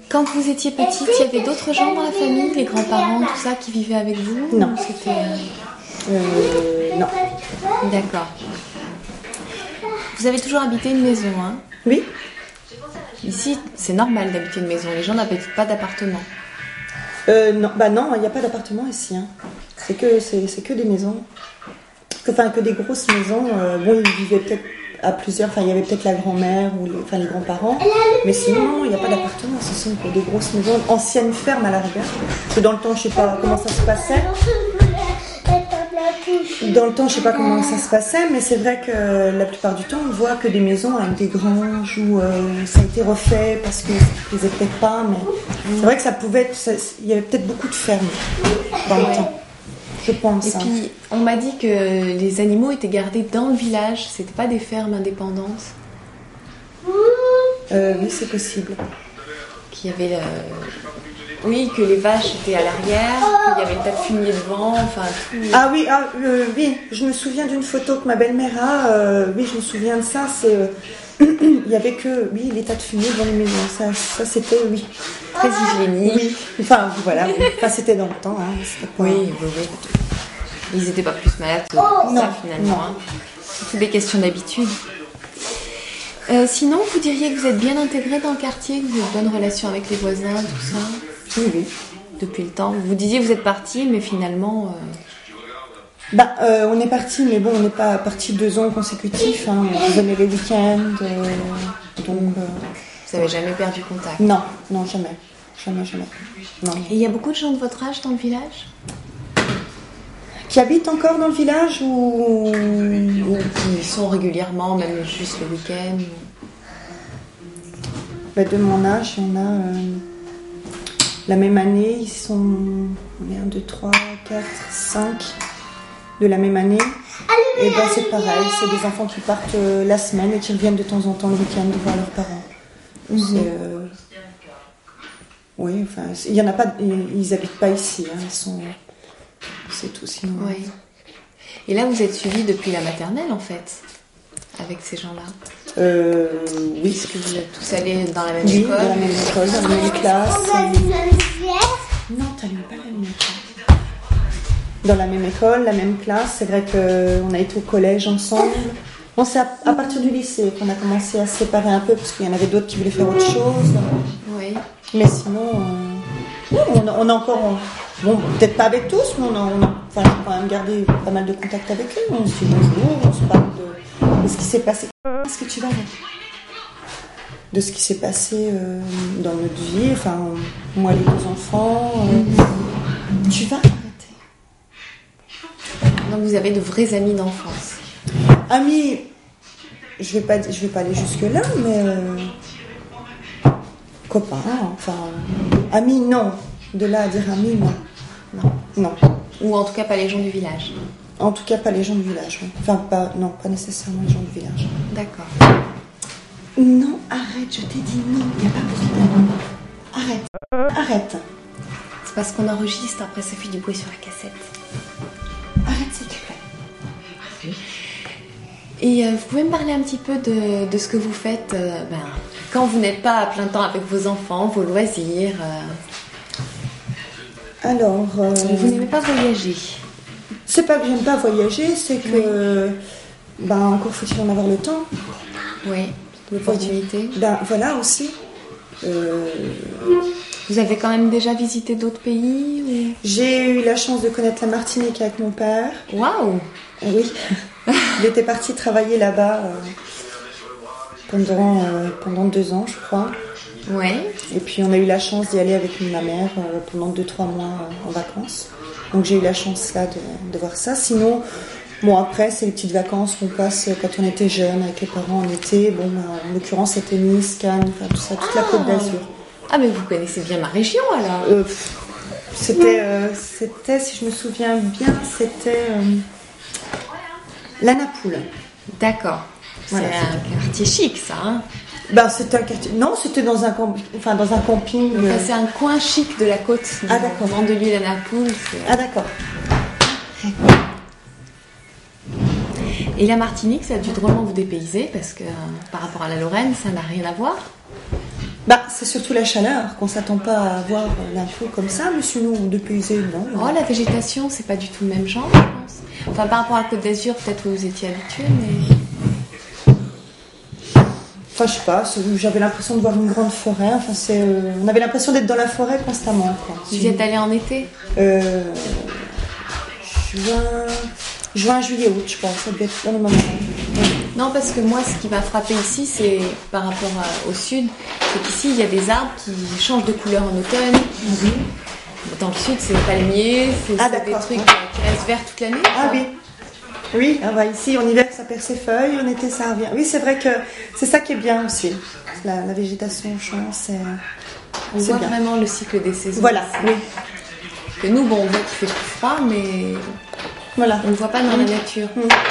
Quand vous étiez petite, il y avait d'autres gens dans la famille, les grands-parents, tout ça, qui vivaient avec vous? Non. Non. D'accord. Vous avez toujours habité une maison, hein? Oui. Ici, c'est normal d'habiter une maison. Les gens n'habitent pas d'appartement. Non, non, il n'y a pas d'appartement ici. Hein. C'est que des maisons. Que des grosses maisons. Bon, ils vivaient peut-être à plusieurs. Enfin, il y avait peut-être la grand-mère ou les grands-parents. Mais sinon, non, il n'y a pas d'appartement. Ce sont que des grosses maisons. Anciennes fermes à la rigueur. Parce que dans le temps, je ne sais pas comment ça se passait. Mais c'est vrai que la plupart du temps, on voit que des maisons avec des granges où ça a été refait parce que ça ne plaisait peut-être pas. Mais c'est vrai que ça pouvait être. Il y avait peut-être beaucoup de fermes dans le temps. Je pense. Et puis, on m'a dit que les animaux étaient gardés dans le village. C'était pas des fermes indépendantes. Oui, c'est possible. Qu'il y avait oui, que les vaches étaient à l'arrière, qu'il y avait le tas de fumier devant, enfin tout. Ah oui, oui, je me souviens d'une photo que ma belle-mère a. Oui, je me souviens de ça. Il y avait que les tas de fumier devant les maisons. Ça c'était très hygiénique. Oui. Enfin voilà. Enfin c'était dans le temps. Hein. Pas... Oui. Ils n'étaient pas plus malades que ça finalement. Hein. C'est des questions d'habitude. Sinon, vous diriez que vous êtes bien intégré dans le quartier, que vous avez de bonnes relations avec les voisins, tout ça? Oui. Depuis le temps. Vous disiez que vous êtes parti, mais finalement... on est parti, mais bon, on n'est pas parti 2 ans consécutifs. Hein. On venait les week-ends, donc... Vous n'avez jamais perdu contact? Non, jamais. Non. Et il y a beaucoup de gens de votre âge dans le village? Qui habitent encore dans le village ou qui sont régulièrement, même juste le week-end? De mon âge, il y en a la même année, ils sont 1, 2, 3, 4, 5 de la même année. Et c'est pareil, c'est des enfants qui partent la semaine et qui reviennent de temps en temps le week-end voir leurs parents. Oui, enfin, il y en a pas, ils habitent pas ici, hein, ils sont... C'est tout sinon. Oui. Et là, vous êtes suivis depuis la maternelle, en fait, avec ces gens-là? Oui. Est-ce que vous êtes tous allés dans la même école? Oui, dans la même école, dans la même classe. Non, t'allumes pas la lumière. Dans la même école, la même classe. C'est vrai qu'on a été au collège ensemble. Bon, c'est à partir du lycée qu'on a commencé à se séparer un peu, parce qu'il y en avait d'autres qui voulaient faire autre chose. Oui. Mais sinon, on a encore... Bon, peut-être pas avec tous, mais on a quand même gardé pas mal de contacts avec eux. On se dit bonjour, on se parle de ce qui s'est passé. Est-ce que tu vas de ce qui s'est passé dans notre vie, enfin, moi, les 2 enfants. Tu vas arrêter. Donc, vous avez de vrais amis d'enfance? Amis, je vais pas aller jusque-là, mais copains, enfin, amis, non. De là à dire amis, non. Non. Ou en tout cas pas les gens du village? En tout cas pas les gens du village. Oui. Enfin, pas nécessairement les gens du village. D'accord. Non, arrête, je t'ai dit non, il n'y a pas besoin d'arrêt. Arrête. C'est parce qu'on enregistre, après ça fait du bruit sur la cassette. Arrête s'il te plaît. Et vous pouvez me parler un petit peu de ce que vous faites quand vous n'êtes pas à plein temps avec vos enfants, vos loisirs Alors... Vous n'aimez pas voyager? C'est pas que j'aime pas voyager, c'est que... encore faut-il en avoir le temps. Oui, l'opportunité. Voilà aussi. Vous avez quand même déjà visité d'autres pays ou... J'ai eu la chance de connaître la Martinique avec mon père. Waouh! Oui. Il était parti travailler là-bas pendant 2 ans, je crois. Ouais. Et puis on a eu la chance d'y aller avec ma mère pendant 2-3 mois en vacances. Donc j'ai eu la chance là de voir ça. Sinon, après c'est les petites vacances qu'on passe quand on était jeune avec les parents en été. En l'occurrence c'était Nice, Cannes, tout ça, toute la Côte d'Azur. Ah mais vous connaissez bien ma région alors. C'était, si je me souviens bien, c'était la Napoule. D'accord. Voilà, c'est un quartier chic ça, hein? C'était un quartier... Non, c'était dans un camping. C'est un coin chic de la côte. Ah d'accord. Mandelieu, la Napoule. Ah d'accord. Et la Martinique, ça a dû drôlement vous dépayser parce que par rapport à la Lorraine, ça n'a rien à voir. C'est surtout la chaleur qu'on s'attend pas à avoir d'un coup comme ça, mais sinon, depuis non. Oh, la végétation, c'est pas du tout le même genre, je pense. Enfin, par rapport à Côte d'Azur, peut-être que vous étiez habitué, mais... Enfin, je sais pas, j'avais l'impression de voir une grande forêt. Enfin, on avait l'impression d'être dans la forêt constamment, quoi. Vous y êtes allé en été? Juin, juillet, août, je pense. Ça devait être dans le moment. Non, parce que moi, ce qui m'a frappé ici, c'est par rapport au sud, c'est qu'ici, il y a des arbres qui changent de couleur en automne. Dans le sud, c'est palmier, c'est des trucs qui restent verts toute l'année. Ah oui. Oui, ici, en hiver, ça perd ses feuilles, en été, ça revient. Oui, c'est vrai que c'est ça qui est bien aussi. La végétation change, on voit bien. Vraiment le cycle des saisons. Voilà, oui. Que nous, on voit qu'il fait plus froid, mais on ne voit pas dans la nature.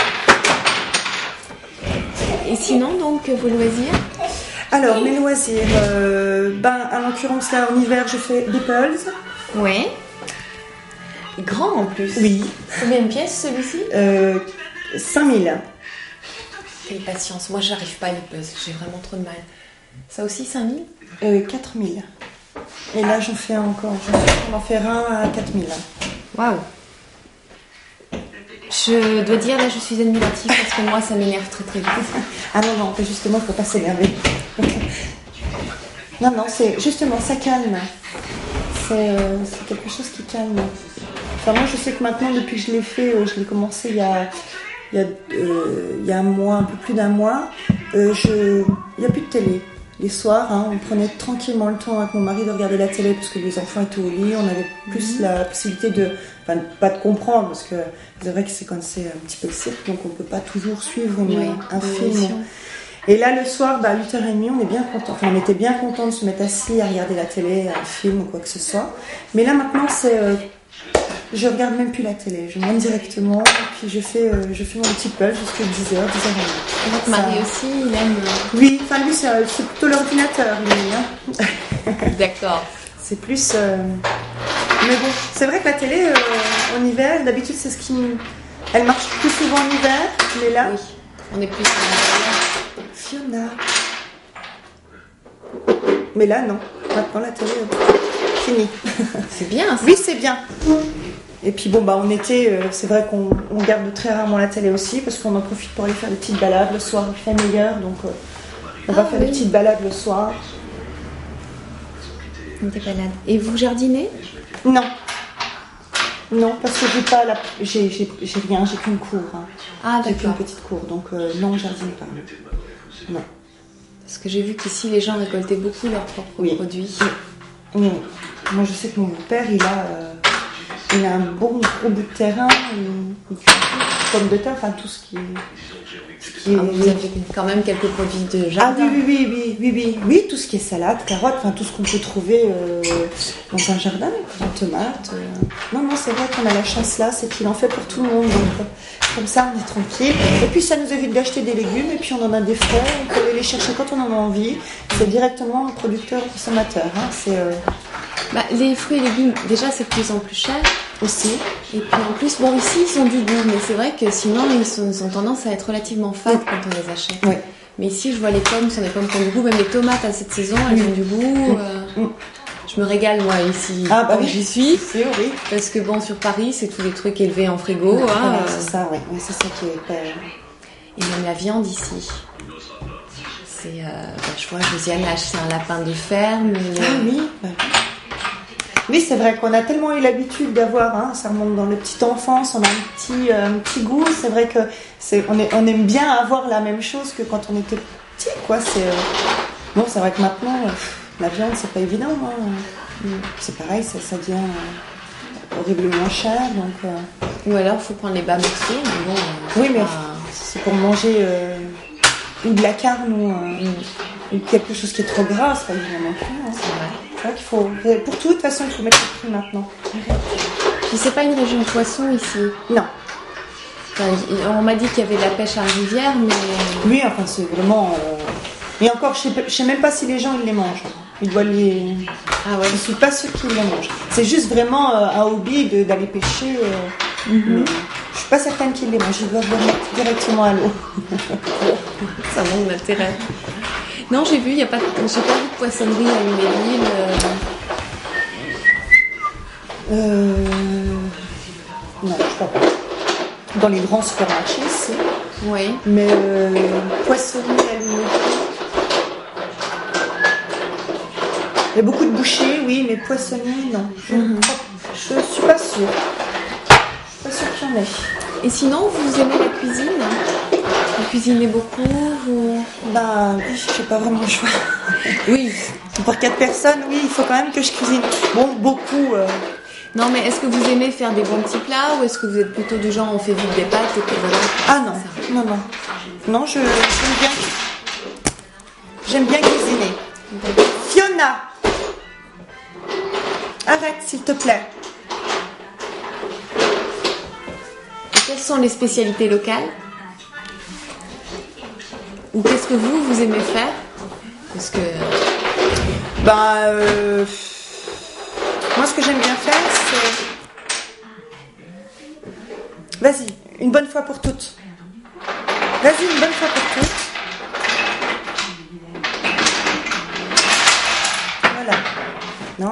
Et sinon, donc, vos loisirs? Alors, mes loisirs, en l'occurrence, là, en hiver, je fais des pulls. Oui. Grand en plus. Oui. Combien de pièces celui-ci? 5000. Quelle patience. Moi, j'arrive pas à les peser. J'ai vraiment trop de mal. Ça aussi, 5000? 4000. Et là, j'en fais encore. On va en faire un à 4000. Waouh. Je dois dire, là, je suis admirative parce que moi, ça m'énerve très très vite. Ah non, justement, il ne faut pas s'énerver. Non, c'est justement, ça calme. C'est quelque chose qui calme. Enfin, moi, je sais que maintenant, depuis que je l'ai fait, je l'ai commencé il y a un mois, un peu plus d'un mois. Il n'y a plus de télé. Les soirs, on prenait tranquillement le temps avec mon mari de regarder la télé parce que les enfants étaient au lit. On avait plus la possibilité pas de comprendre, parce que c'est vrai que c'est quand c'est un petit peu le cirque, donc on ne peut pas toujours suivre un film. Et là, le soir, à 8h30, on est bien content. Enfin, on était bien content de se mettre assis à regarder la télé, un film ou quoi que ce soit. Mais là, maintenant, je regarde même plus la télé. Je monte directement, et puis je fais mon petit pull jusqu'à 10h, 10h30. Votre mari aussi, il aime... Oui, enfin lui, c'est plutôt l'ordinateur, lui. D'accord. C'est plus... Mais bon, c'est vrai que la télé, en hiver, d'habitude, c'est ce qui... Elle marche plus souvent en hiver, mais là... Oui, on est plus en hiver. Fiona. Mais là, non. Maintenant, la télé, fini. C'est bien, ça. Oui, c'est bien. Et puis en été, c'est vrai qu'on garde très rarement la télé aussi, parce qu'on en profite pour aller faire des petites balades le soir, il fait meilleur, donc on va faire des petites balades le soir. Des balades. Et vous jardinez? Non, parce que j'ai rien, j'ai qu'une cour. Ah, d'accord. J'ai qu'une petite cour, donc non, je jardine pas. Non. Parce que j'ai vu qu'ici, les gens récoltaient beaucoup leurs propres produits. Oui. Moi, je sais que mon père, il a un bon gros bout de terrain, il pommes de terre, enfin tout ce qui est... Vous avez quand même quelques produits de jardin. Ah oui, tout ce qui est salade, carottes, enfin tout ce qu'on peut trouver dans un jardin, des tomates. Non, c'est vrai qu'on a la chance là, c'est qu'il en fait pour tout le monde, donc comme ça on est tranquille. Et puis ça nous évite d'acheter des légumes, et puis on en a des frais, on peut aller les chercher quand on en a envie. C'est directement producteur consommateur. Les fruits et légumes, déjà c'est de plus en plus cher aussi. Et puis en plus, ici ils ont du goût, mais c'est vrai que sinon ils ont tendance à être relativement fades quand on les achète. Oui. Mais ici je vois les pommes, ce sont des pommes qui ont du goût, même les tomates à cette saison, elles ont du goût. Je me régale moi ici quand j'y suis. C'est oui. Parce que sur Paris c'est tous les trucs élevés en frigo. C'est ça, oui. C'est ça qui est... Et même la viande ici. C'est, je vois Josiane a acheté un lapin de ferme. Ah oui. Oui, c'est vrai qu'on a tellement eu l'habitude d'avoir, ça remonte dans la petite enfance, on a un petit goût. C'est vrai que on aime bien avoir la même chose que quand on était petit, quoi. C'est vrai que maintenant, la viande, c'est pas évident. C'est pareil, ça devient horriblement cher, donc. Ou alors, il faut prendre les bas morceaux. Oui, mais c'est pour manger ou de la carne ou quelque chose qui est trop gras, c'est pas évidemment plus. C'est vrai. C'est vrai qu'il faut, pour tout, de toute façon, il faut mettre le prix maintenant. Puis c'est pas une région de poissons ici. Non. On m'a dit qu'il y avait de la pêche à la rivière, mais... Oui, c'est vraiment... Et encore, je sais même pas si les gens ils les mangent. Ils doivent les... Ah ouais. Je suis pas sûre qu'ils les mangent. C'est juste vraiment un hobby d'aller pêcher. Mais je suis pas certaine qu'ils les mangent. Ils doivent les mettre directement à l'eau. Ça manque d'intérêt. Non, j'ai vu, j'ai pas vu de poissonnerie à Lunéville. Non, je crois pas. Dans les grands supermarchés, si. Oui. Mais poissonnerie à Lunéville. Il y a beaucoup de bouchers, oui, mais poissonnerie, non. Je suis pas sûre. Je suis pas sûre qu'il y en ait. Et sinon, vous aimez la cuisine? Vous cuisinez beaucoup Ben, j'ai pas vraiment le choix. Oui. Pour 4 personnes, oui, il faut quand même que je cuisine. Bon, beaucoup. Non, mais est-ce que vous aimez faire des bons petits plats ou est-ce que vous êtes plutôt du genre on fait vite des pâtes et puis voilà? Ah non, non. Non, j'aime bien cuisiner. Fiona, arrête s'il te plaît. Et quelles sont les spécialités locales? Ou qu'est-ce que vous aimez faire? Parce que... moi, ce que j'aime bien faire, c'est... Vas-y, une bonne fois pour toutes. Vas-y, une bonne fois pour toutes. Voilà. Non.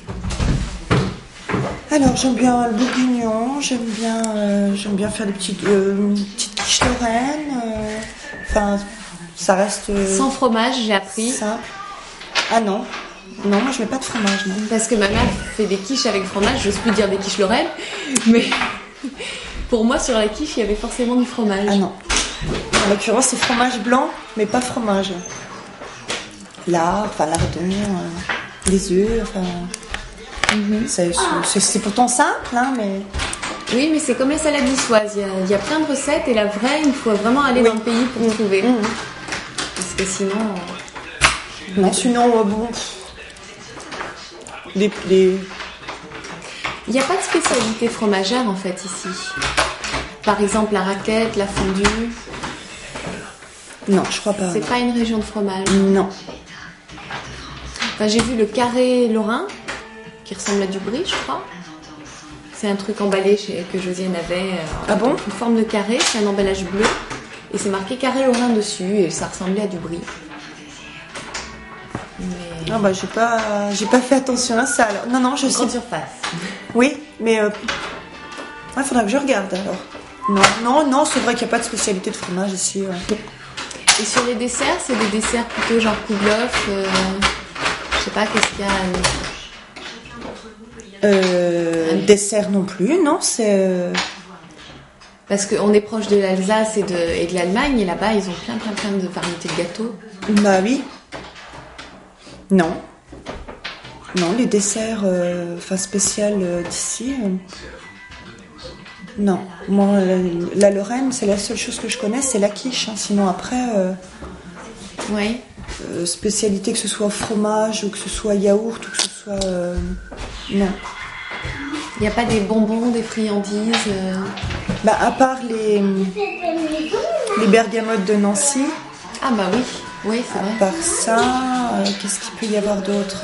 Alors, j'aime bien le bourguignon, j'aime bien faire des petites quiches lorraines. Enfin, ça reste... Sans fromage, j'ai appris. Simple. Ah non. Non, moi je mets pas de fromage, non. Parce que ma mère fait des quiches avec fromage, j'ose plus dire des quiches lorraines, mais pour moi sur la quiche il y avait forcément du fromage. Ah non. En l'occurrence c'est fromage blanc, mais pas fromage. Lardon, les œufs, c'est pourtant simple, hein, mais... Oui, mais c'est comme les salades niçoises, il y a plein de recettes et la vraie, il faut vraiment aller dans le pays pour trouver. Parce que sinon... Non, sinon, bon... Il n'y a pas de spécialité fromagère en fait ici. Par exemple la raclette, la fondue. Non, je crois pas. C'est pas une région de fromage. Non. Enfin, j'ai vu le carré lorrain qui ressemble à du brie, je crois. C'est un truc emballé que Josiane avait. Ah bon? Une forme de carré, c'est un emballage bleu et c'est marqué carré lorrain dessus et ça ressemblait à du brie. Mais... Ah bah j'ai pas fait attention à ça alors. Non, je sais. Grande surface. Oui, mais il faudra que je regarde alors. Non, c'est vrai qu'il n'y a pas de spécialité de fromage ici. Ouais. Et sur les desserts, c'est des desserts plutôt genre kouglof, je sais pas, qu'est-ce qu'il y a Dessert non plus, non, c'est... Parce qu'on est proche de l'Alsace et de l'Allemagne, et là-bas, ils ont plein de variétés de gâteaux. Bah oui. Non, les desserts spécial d'ici, non. Moi, la Lorraine, c'est la seule chose que je connais, c'est la quiche. Hein. Sinon, après, oui. Spécialité, que ce soit fromage ou que ce soit yaourt ou que ce soit... non. Il n'y a pas des bonbons, des friandises À part les bergamotes de Nancy. Ah bah oui, c'est vrai. À part ça, qu'est-ce qu'il peut y avoir d'autre?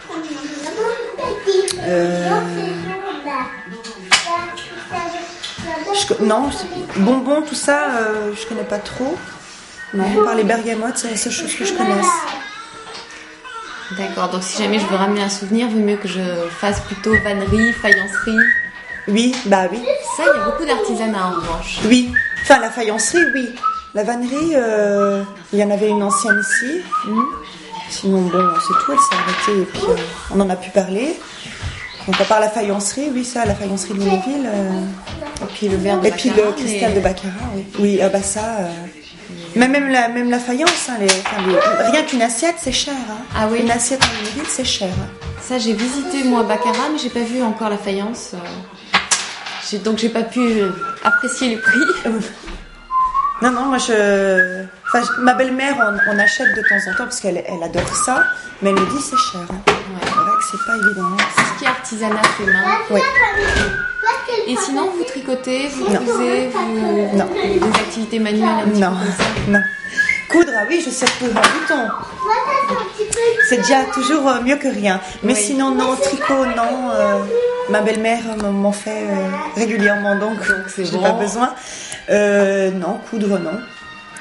Non, bonbons, tout ça, je connais pas trop. Non, à part les bergamotes, c'est la seule chose que je connaisse. D'accord, donc si jamais je veux ramener un souvenir, il vaut mieux que je fasse plutôt vannerie, faïencerie. Oui, bah oui. Ça, il y a beaucoup d'artisanat en revanche. Oui, enfin la faïencerie, oui. La vannerie, il y en avait une ancienne ici. Sinon, bon, c'est tout, elle s'est arrêtée et puis on en a pu parler. Donc à part la faïencerie, oui, ça, la faïencerie de Lunéville. Et puis le verre de Baccarat. Et puis le cristal de Baccarat, oui. Oui, ça... Même la faïence, hein, rien qu'une assiette, c'est cher. Hein. Ah oui. Une assiette en Lunéville, c'est cher. Ça, j'ai visité moi Baccarat, mais j'ai pas vu encore la faïence. Donc j'ai pas pu apprécier les prix. Non, moi ma belle-mère, on achète de temps en temps parce qu'elle adore ça, mais elle me dit c'est cher. Hein. Ouais. C'est vrai que c'est pas évident. Hein. C'est ce qui est artisanat fait main. Oui. Et sinon, vous tricotez, vous cousez, Non. Des activités manuelles un petit peu comme ça. Non. Coudre, ah oui, je sais coudre un bouton. C'est déjà toujours mieux que rien. Mais sinon, non, tricot, non. Ma belle-mère m'en fait régulièrement, donc c'est j'ai bon. pas besoin. Non, coudre, non.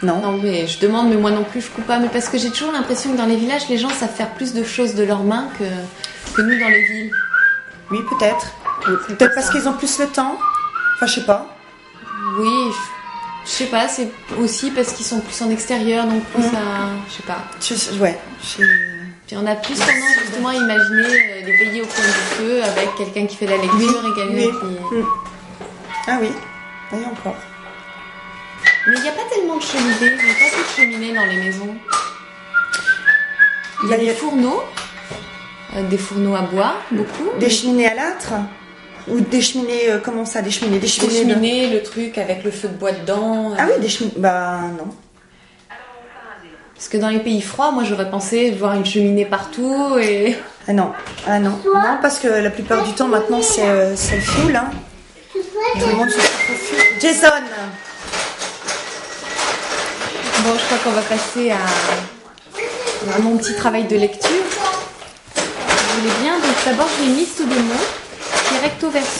Non. Non, mais je demande, mais moi non plus, je coupe pas. Mais parce que j'ai toujours l'impression que dans les villages, les gens savent faire plus de choses de leurs mains que nous dans les villes. Oui, peut-être. Peut-être parce qu'ils ont plus le temps. Enfin, je sais pas. Oui, je sais pas, c'est aussi parce qu'ils sont plus en extérieur, donc plus à... Je sais pas. Puis on a plus tendance justement à imaginer les veillées au coin du feu avec quelqu'un qui fait la lecture et quelqu'un qui... Ah oui, oui encore. Mais il n'y a pas tellement de cheminées, il n'y a pas de cheminée dans les maisons. Il y a des fourneaux à bois, beaucoup. Des cheminées à l'âtre. Ou des cheminées, comment ça, des cheminées Des cheminées, le truc avec le feu de bois dedans. Ah oui, des cheminées, bah non. Parce que dans les pays froids, moi j'aurais pensé voir une cheminée partout et... Ah non. Non, parce que la plupart du temps maintenant c'est le fioul, hein. Tout le monde se chauffe au fioul. Jason! Bon, je crois qu'on va passer à mon petit travail de lecture. Vous voulez bien? Donc d'abord j'ai une liste de mots qui est recto verso.